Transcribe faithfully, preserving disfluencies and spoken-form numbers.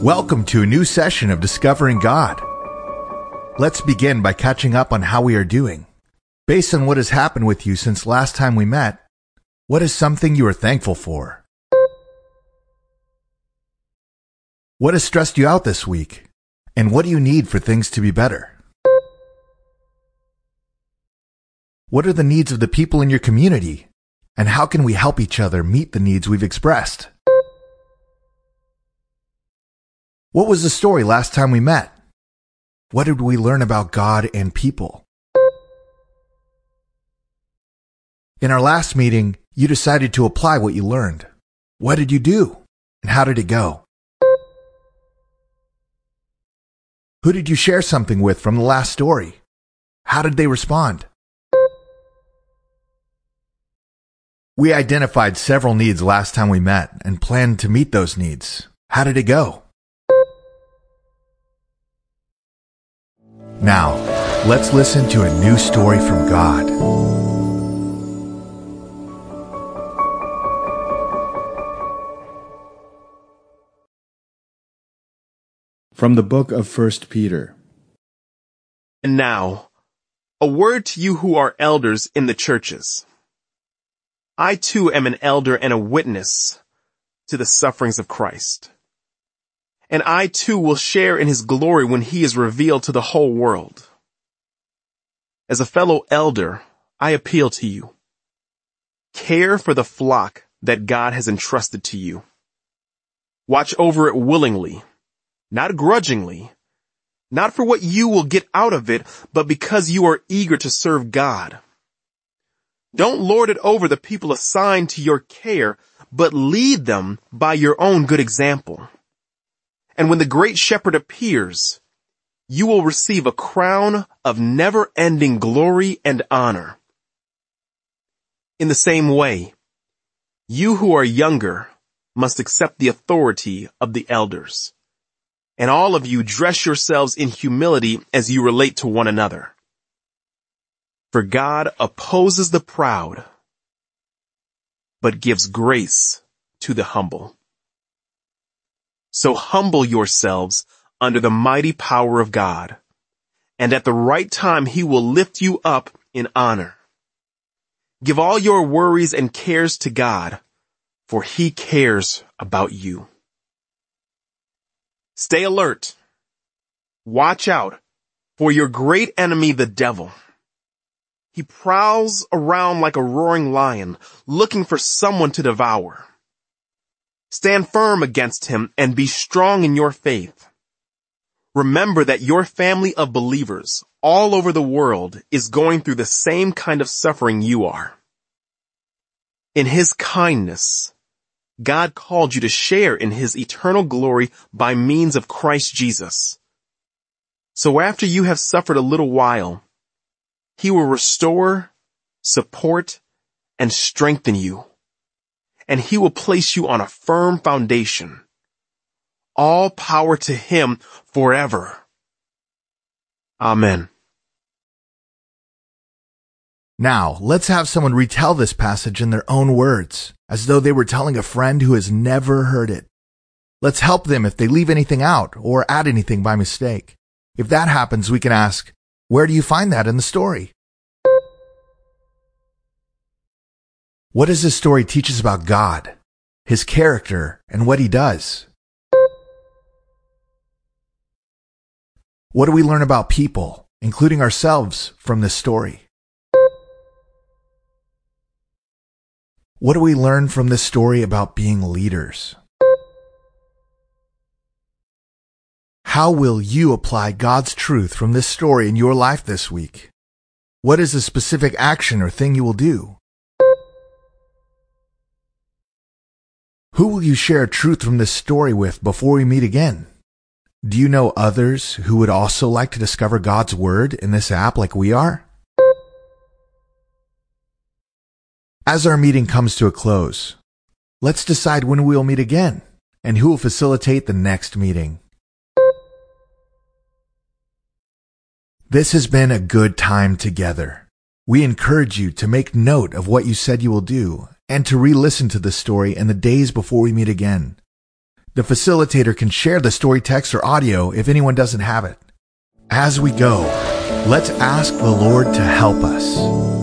Welcome to a new session of Discovering God. Let's begin by catching up on how we are doing. Based on what has happened with you since last time we met, what is something you are thankful for? What has stressed you out this week? And what do you need for things to be better? What are the needs of the people in your community? And how can we help each other meet the needs we've expressed? What was the story last time we met? What did we learn about God and people? In our last meeting, you decided to apply what you learned. What did you do? And how did it go? Who did you share something with from the last story? How did they respond? We identified several needs last time we met and planned to meet those needs. How did it go? Now, let's listen to a new story from God. From the book of First Peter. And now, a word to you who are elders in the churches. I too am an elder and a witness to the sufferings of Christ. And I too will share in his glory when he is revealed to the whole world. As a fellow elder, I appeal to you. Care for the flock that God has entrusted to you. Watch over it willingly, not grudgingly, not for what you will get out of it, but because you are eager to serve God. Don't lord it over the people assigned to your care, but lead them by your own good example. And when the great shepherd appears, you will receive a crown of never-ending glory and honor. In the same way, you who are younger must accept the authority of the elders. And all of you dress yourselves in humility as you relate to one another. For God opposes the proud, but gives grace to the humble. So humble yourselves under the mighty power of God, and at the right time he will lift you up in honor. Give all your worries and cares to God, for he cares about you. Stay alert. Watch out for your great enemy, the devil. He prowls around like a roaring lion, looking for someone to devour. Stand firm against him and be strong in your faith. Remember that your family of believers all over the world is going through the same kind of suffering you are. In his kindness, God called you to share in his eternal glory by means of Christ Jesus. So after you have suffered a little while, he will restore, support, and strengthen you. And he will place you on a firm foundation. All power to him forever. Amen. Now, let's have someone retell this passage in their own words, as though they were telling a friend who has never heard it. Let's help them if they leave anything out or add anything by mistake. If that happens, we can ask, where do you find that in the story? What does this story teach us about God, his character, and what he does? What do we learn about people, including ourselves, from this story? What do we learn from this story about being leaders? How will you apply God's truth from this story in your life this week? What is a specific action or thing you will do? Who will you share truth from this story with before we meet again? Do you know others who would also like to discover God's Word in this app like we are? As our meeting comes to a close, let's decide when we will meet again and who will facilitate the next meeting. This has been a good time together. We encourage you to make note of what you said you will do and to re-listen to this story in the days before we meet again. The facilitator can share the story text or audio if anyone doesn't have it. As we go, let's ask the Lord to help us.